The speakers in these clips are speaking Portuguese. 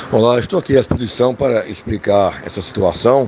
Olá, estou aqui à disposição para explicar essa situação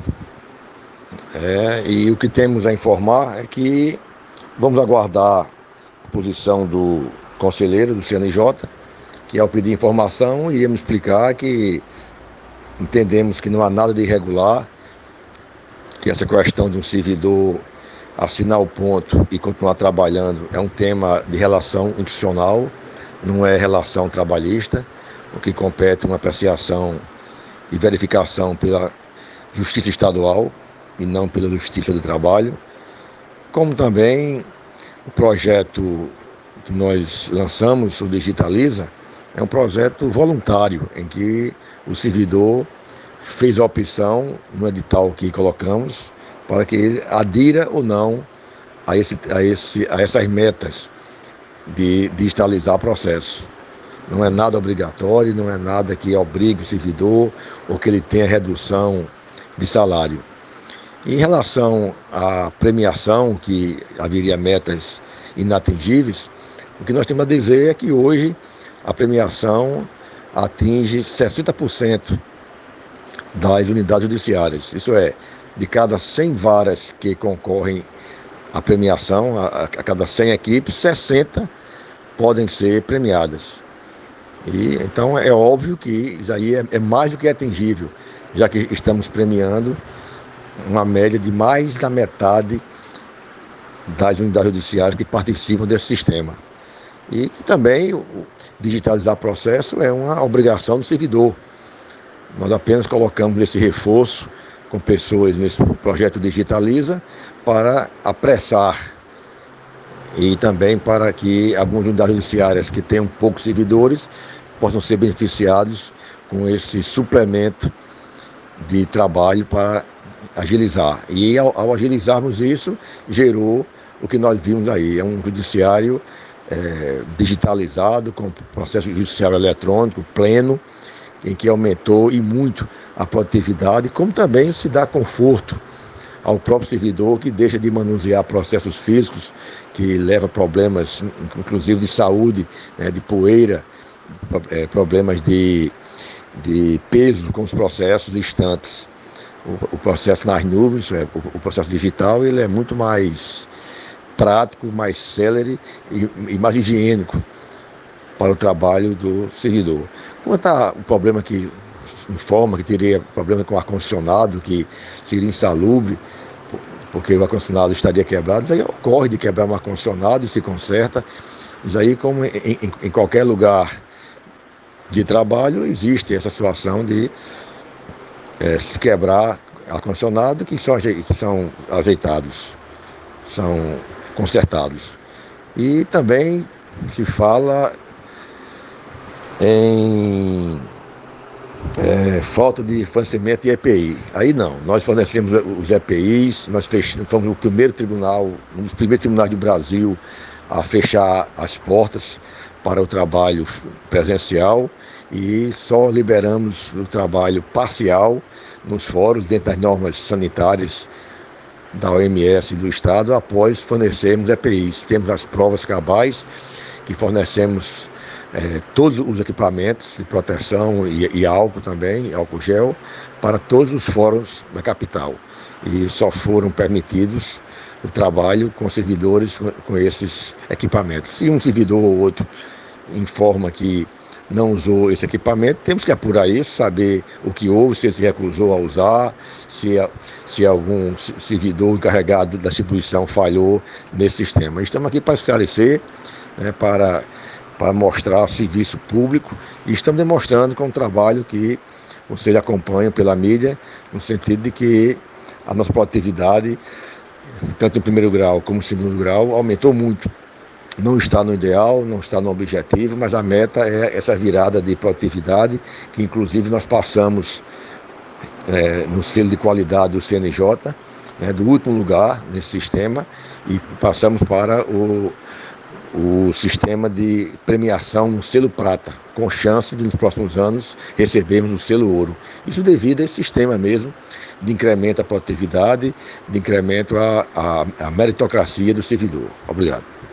e o que temos a informar é que vamos aguardar a posição do conselheiro do CNJ, que ao pedir informação iremos explicar que entendemos que não há nada de irregular, que essa questão de um servidor assinar o ponto e continuar trabalhando é um tema de relação institucional, não é relação trabalhista, o que compete uma apreciação e verificação pela Justiça Estadual e não pela Justiça do Trabalho, como também o projeto que nós lançamos, o Digitaliza, é um projeto voluntário, em que o servidor fez a opção no edital que colocamos para que ele adira ou não a essas metas de digitalizar o processo. Não é nada obrigatório, não é nada que obrigue o servidor ou que ele tenha redução de salário. Em relação à premiação, que haveria metas inatingíveis, o que nós temos a dizer é que hoje a premiação atinge 60% das unidades judiciárias. Isso é, de cada 100 varas que concorrem à premiação, a cada 100 equipes, 60 podem ser premiadas. E então é óbvio que isso aí é mais do que atingível, já que estamos premiando uma média de mais da metade das unidades judiciárias que participam desse sistema. E que também digitalizar processo é uma obrigação do servidor. Nós apenas colocamos esse reforço com pessoas nesse projeto Digitaliza para apressar e também para que algumas unidades judiciárias que tenham poucos servidores possam ser beneficiados com esse suplemento de trabalho para agilizar. E ao agilizarmos isso, gerou o que nós vimos aí, é um judiciário digitalizado, com processo judiciário eletrônico pleno, em que aumentou e muito a produtividade, como também se dá conforto ao próprio servidor, que deixa de manusear processos físicos, que leva problemas, inclusive de saúde, de poeira, problemas de peso com os processos distantes. O processo nas nuvens, o processo digital, ele é muito mais prático, mais célere e mais higiênico para o trabalho do servidor. Quanto ao problema que informa que teria problema com o ar-condicionado, que seria insalubre, porque o ar-condicionado estaria quebrado, isso aí ocorre de quebrar um ar-condicionado e se conserta. Isso aí, como em qualquer lugar de trabalho, existe essa situação de se quebrar ar-condicionado que são ajeitados, são consertados. E também se fala em falta de fornecimento de EPI. Aí não, nós fornecemos os EPIs, nós fomos o primeiro tribunal, um dos primeiros tribunais do Brasil a fechar as portas para o trabalho presencial e só liberamos o trabalho parcial nos fóruns, dentro das normas sanitárias da OMS e do Estado, após fornecermos EPIs. Temos as provas cabais, que fornecemos todos os equipamentos de proteção e álcool também, álcool gel, para todos os fóruns da capital. E só foram permitidos o trabalho com servidores com esses equipamentos. Se um servidor ou outro informa que não usou esse equipamento, temos que apurar isso, saber o que houve, se ele se recusou a usar, se algum servidor encarregado da distribuição falhou nesse sistema. Estamos aqui para esclarecer, para mostrar serviço público, e estamos demonstrando com o trabalho que vocês acompanham pela mídia, no sentido de que a nossa produtividade, tanto em primeiro grau como em segundo grau, aumentou muito. Não está no ideal, não está no objetivo, mas a meta é essa virada de produtividade, que inclusive nós passamos no selo de qualidade do CNJ, do último lugar nesse sistema, e passamos para o sistema de premiação no selo prata, com chance de nos próximos anos recebermos o selo ouro. Isso devido a esse sistema mesmo de incremento à produtividade, de incremento à meritocracia do servidor. Obrigado.